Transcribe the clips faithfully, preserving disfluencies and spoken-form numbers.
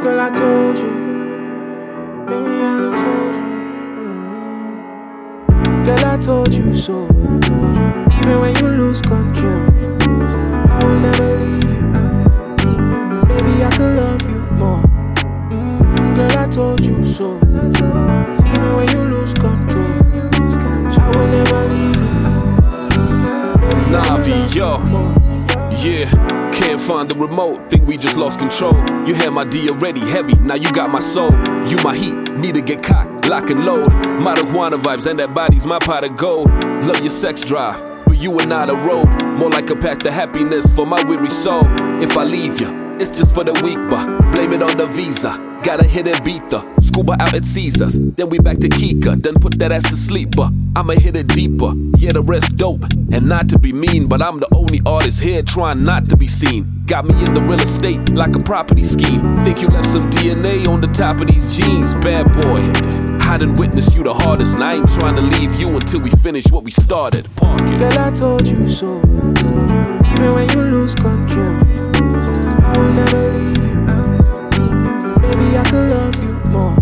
Girl, I told you. Maybe I done told you. Girl, I told you so. Even when you lose control, I will never leave you. Baby, I could love you more. Girl, I told you so. Even when you lose control, I will never leave you. Baby, Navi, yo, yeah. Can't find the remote, think we just lost control. You had my D already heavy, now you got my soul. You my heat, need to get cocked, lock and load. Marijuana vibes and that body's my pot of gold. Love your sex drive, but you are not a road. More like a path to happiness for my weary soul. If I leave you, it's just for the weak, but blame it on the visa. Gotta hit and beat the scuba out at Caesars. Then we back to Kika, then put that ass to sleep, but I'ma hit it deeper. Yeah, the rest dope, and not to be mean, but I'm the only artist here trying not to be seen. Got me in the real estate like a property scheme. Think you left some D N A on the top of these jeans, bad boy. I done witnessed you the hardest, and I ain't trying to leave you until we finish what we started. Park it. Girl, I told you so. Even when you lose control, I will never leave you. Baby, I could love you more.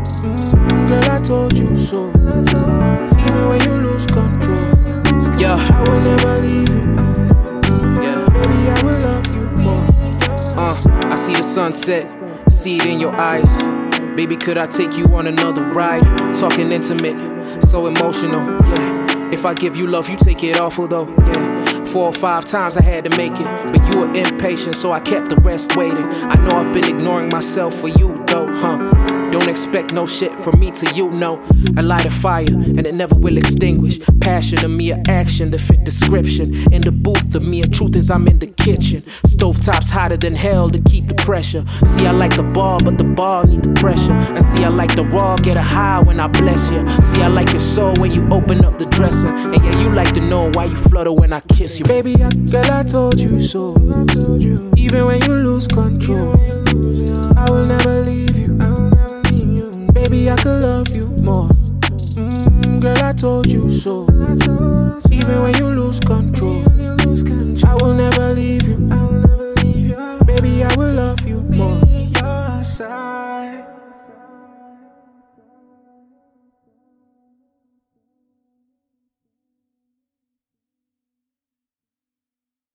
Girl, I told you so. Even when you lose control, Yeah, I will never leave you. yeah. Baby, I will love you more. Uh, I see the sunset, see it in your eyes. Baby, could I take you on another ride? Talking intimate, so emotional, yeah. If I give you love, you take it awful though, yeah. Four or five times I had to make it, but you were impatient, so I kept the rest waiting. I know I've been ignoring myself for you though, huh? Don't expect no shit from me to you, no. I light a fire and it never will extinguish. Passion of me, a action to fit description. In the booth of me, a truth is I'm in the kitchen. Stovetops hotter than hell to keep the pressure. See, I like the ball, but the ball need the pressure. And see, I like the raw, get a high when I bless you. See, I like your soul when you open up the dresser. And yeah, you like to know why you flutter when I kiss you. Baby, I, girl, I told you so. Even when you lose control, I will never leave you. Baby, I could love you more. Mm, girl, I told you so. Even when you lose control, I will never leave you.